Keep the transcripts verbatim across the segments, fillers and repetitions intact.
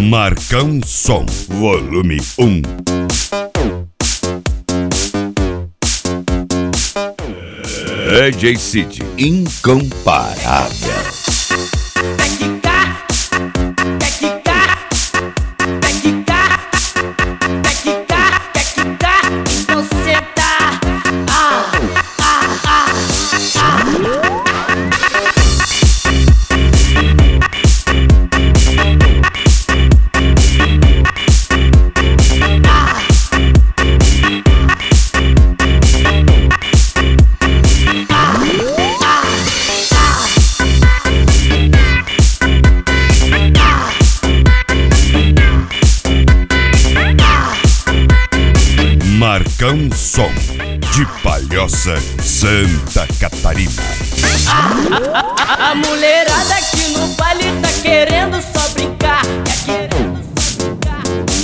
Marcão Som, volume um. D J City, incomparável. Marcão Som, de Palhoça, Santa Catarina. A, a, a, a mulherada aqui no baile tá querendo só brincar, tá querendo só brincar.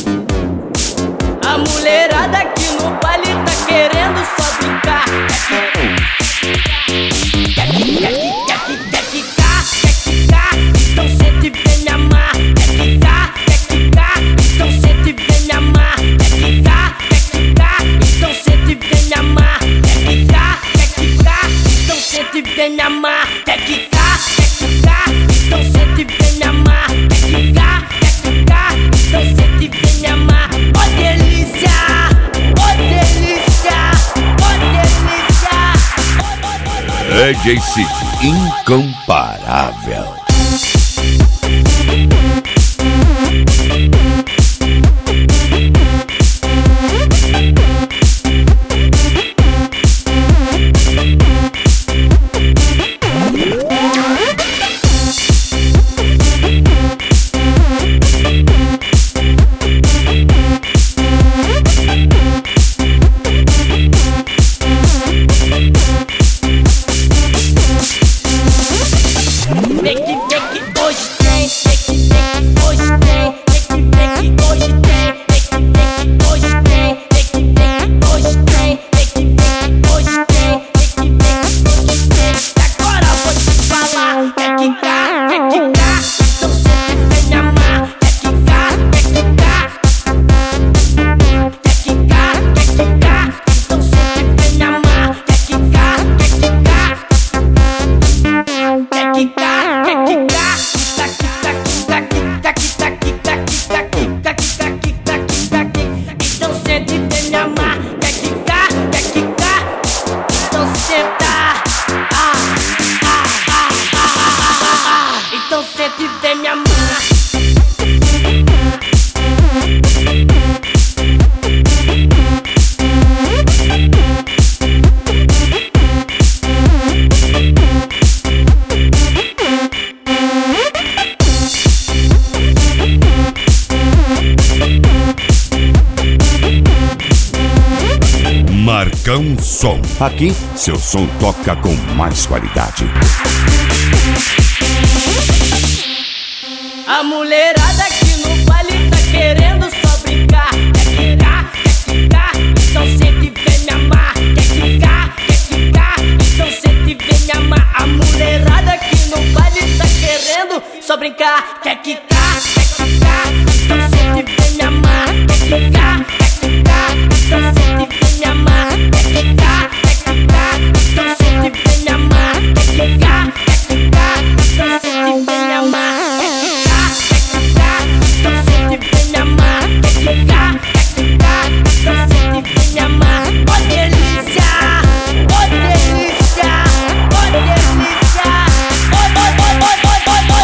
A mulherada aqui no baile tá querendo só brincar, tá querendo quer que, quer que, quer que, quer quicar, quer quicar, então sente e vem me amar. Quer quicar, quer quicar, então sente e vem me amar. Quer quicar, quer quicar, então sente e vem me amar. Quer quicar, quer quicar, então sente e vem me amar. Quer quicar, quer quicar, então sente e vem me amar. Quer quicar, quer quicar, então sente e vem me amar. Ó delícia, ó delícia, ó delícia. D J City, incomparável. Marcão Som. Aqui, seu som toca com mais qualidade. A mulherada aqui no baile tá querendo só brincar. Quer quicar, quer quicar, então sente e vem me amar. Quer quicar, quer quicar, então sente e vem me amar. A mulherada aqui no baile tá querendo só brincar. Quer quicar, quer quicar, então sente e vem me amar. Quer quicar, quer quicar, então sente e vem me amar. Quer quicar, quer quicar, então sente e vem me amar. Quer quicar, quer quicar, então sente e vem me amar. Quer quicar, quer quicar, então sente e vem me amar. Quer quicar, quer quicar, então sente e vem me amar. Ó delícia, ó delícia, ó delícia, ó, ó, ó, ó, ó, ó, ó,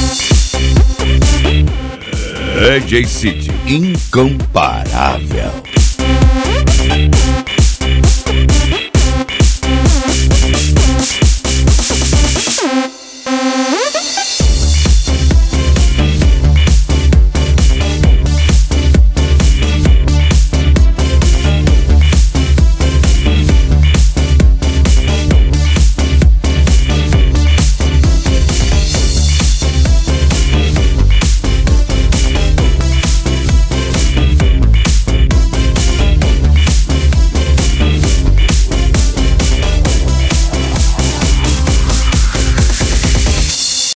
D J City, incomparável.